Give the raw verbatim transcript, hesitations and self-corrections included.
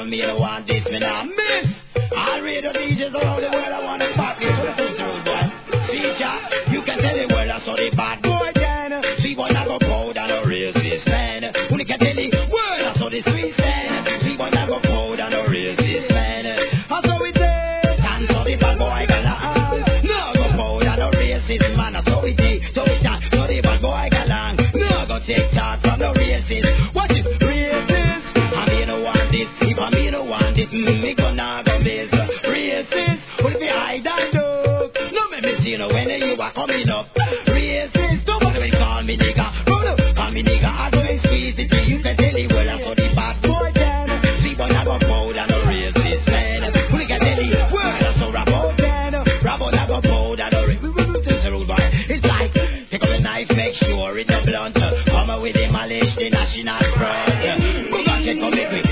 me don't want this, me not miss. I'll read the D Js around the world, I want to pop you. Feature, you can tell the world I saw the bad boy then. See what I go cold and a racist man. When you can tell the world I saw the sweet stand. See what I go cold and a racist man. I saw it there, and saw the bad boy gala. No go cold and a racist man. I saw it there, so it down, so the bad boy gala. No go take that from the racist. What is racist? I mean no want this, if I mean no want this, me gonna go this. Racist, what if I hide and do? You know when you are coming up, racist, nobody call me nigga. Brother, call me nigga. I go and squeeze it to you can tell the world I saw the bad boy then. See boy I go cold and a racist man. We can tell the world I saw Rabo then. Rabo I go cold and a racist boy. It's like take up a knife, make sure it's a blunt. Come with the malice, the national pride. We got to come with